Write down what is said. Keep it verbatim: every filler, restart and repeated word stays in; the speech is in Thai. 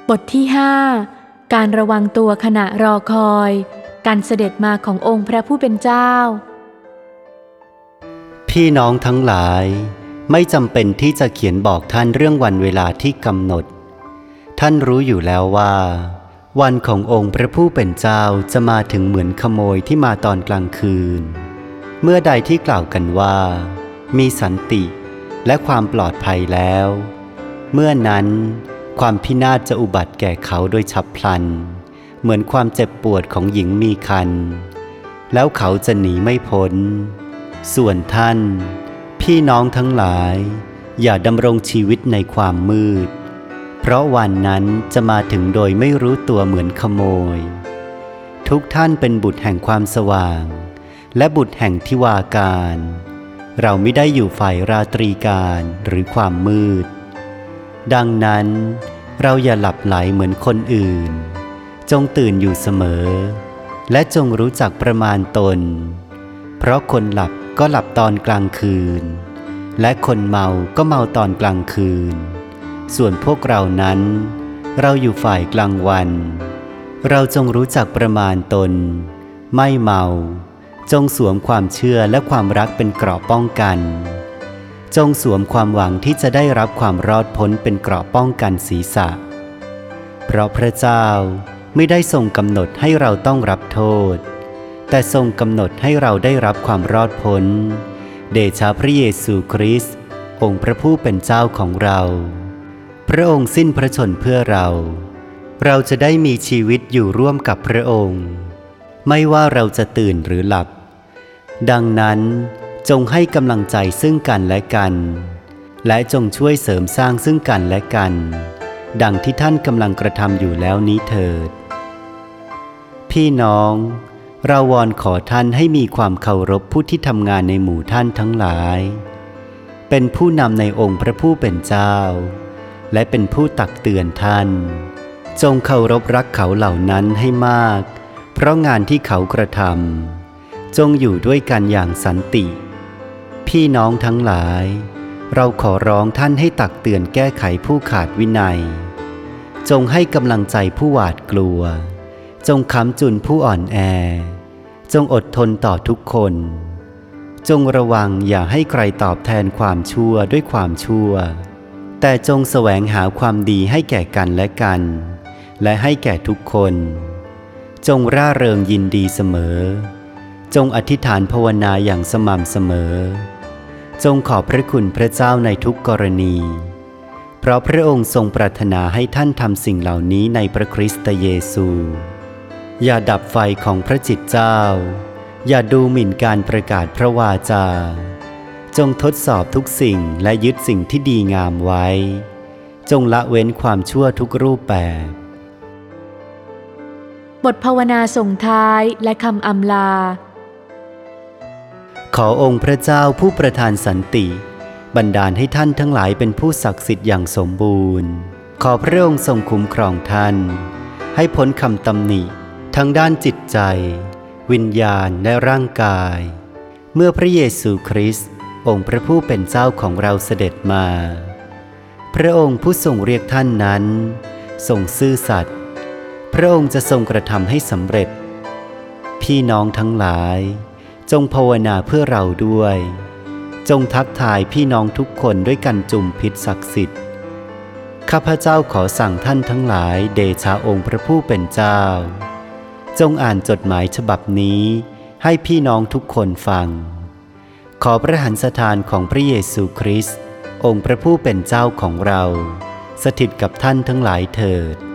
บทที่ห้าการระวังตัวขณะรอคอยการเสด็จมาขององค์พระผู้เป็นเจ้าพี่น้องทั้งหลายไม่จำเป็นที่จะเขียนบอกท่านเรื่องวันเวลาที่กำหนดท่านรู้อยู่แล้วว่าวันขององค์พระผู้เป็นเจ้าจะมาถึงเหมือนขโมยที่มาตอนกลางคืนเมื่อใดที่กล่าวกันว่ามีสันติและความปลอดภัยแล้วเมื่อนั้นความพินาศจะอุบัติแก่เขาโดยฉับพลันเหมือนความเจ็บปวดของหญิงมีครรภ์แล้วเขาจะหนีไม่พ้นส่วนท่านพี่น้องทั้งหลายอย่าดำรงชีวิตในความมืดเพราะวันนั้นจะมาถึงโดยไม่รู้ตัวเหมือนขโมยทุกท่านเป็นบุตรแห่งความสว่างและบุตรแห่งทิวาการเราไม่ได้อยู่ฝ่ายราตรีการหรือความมืดดังนั้นเราอย่าหลับไหลเหมือนคนอื่นจงตื่นอยู่เสมอและจงรู้จักประมาณตนเพราะคนหลับก็หลับตอนกลางคืนและคนเมาก็เมาตอนกลางคืนส่วนพวกเรานั้นเราอยู่ฝ่ายกลางวันเราจงรู้จักประมาณตนไม่เมาจงสวมความเชื่อและความรักเป็นเกราะป้องกันจงสวมความหวังที่จะได้รับความรอดพ้นเป็นเกราะป้องกันศีรษะเพราะพระเจ้าไม่ได้ทรงกำหนดให้เราต้องรับโทษแต่ทรงกำหนดให้เราได้รับความรอดพ้นเดชะพระเยซูคริสต์องค์พระผู้เป็นเจ้าของเราพระองค์สิ้นพระชนม์เพื่อเราเราจะได้มีชีวิตอยู่ร่วมกับพระองค์ไม่ว่าเราจะตื่นหรือหลับดังนั้นจงให้กำลังใจซึ่งกันและกันและจงช่วยเสริมสร้างซึ่งกันและกันดังที่ท่านกำลังกระทำอยู่แล้วนี้เถิดพี่น้องเราวอนขอท่านให้มีความเคารพผู้ที่ทำงานในหมู่ท่านทั้งหลายเป็นผู้นำในองค์พระผู้เป็นเจ้าและเป็นผู้ตักเตือนท่านจงเคารพรักเขาเหล่านั้นให้มากเพราะงานที่เขากระทำจงอยู่ด้วยกันอย่างสันติพี่น้องทั้งหลายเราขอร้องท่านให้ตักเตือนแก้ไขผู้ขาดวินัยจงให้กำลังใจผู้หวาดกลัวจงค้ำจุนผู้อ่อนแอจงอดทนต่อทุกคนจงระวังอย่าให้ใครตอบแทนความชั่วด้วยความชั่วแต่จงแสวงหาความดีให้แก่กันและกันและให้แก่ทุกคนจงร่าเริงยินดีเสมอจงอธิษฐานภาวนาอย่างสม่ำเสมอจงขอบพระคุณพระเจ้าในทุกกรณีเพราะพระองค์ทรงปรารถนาให้ท่านทำสิ่งเหล่านี้ในพระคริสต์เยซูอย่าดับไฟของพระจิตเจ้าอย่าดูหมิ่นการประกาศพระวาจาจงทดสอบทุกสิ่งและยึดสิ่งที่ดีงามไว้จงละเว้นความชั่วทุกรูปแบบบทภาวนาส่งท้ายและคำอำลาขอองค์พระเจ้าผู้ประทานสันติบันดาลให้ท่านทั้งหลายเป็นผู้ศักดิ์สิทธิ์อย่างสมบูรณ์ขอพระองค์ทรงคุ้มครองท่านให้พ้นคำตำหนิทั้งด้านจิตใจวิญญาณและร่างกายเมื่อพระเยซูคริสต์องค์พระผู้เป็นเจ้าของเราเสด็จมาพระองค์ผู้ทรงเรียกท่านนั้นทรงซื่อสัตย์พระองค์จะทรงกระทำให้สำเร็จพี่น้องทั้งหลายจงภาวนาเพื่อเราด้วยจงทักทายพี่น้องทุกคนด้วยกันจุมพิษศักดิ์สิทธิ์ข้าพเจ้าขอสั่งท่านทั้งหลายเดชะองค์พระผู้เป็นเจ้าจงอ่านจดหมายฉบับนี้ให้พี่น้องทุกคนฟังขอพระหันสถานของพระเยซูคริสต์องค์พระผู้เป็นเจ้าของเราสถิตกับท่านทั้งหลายเถิด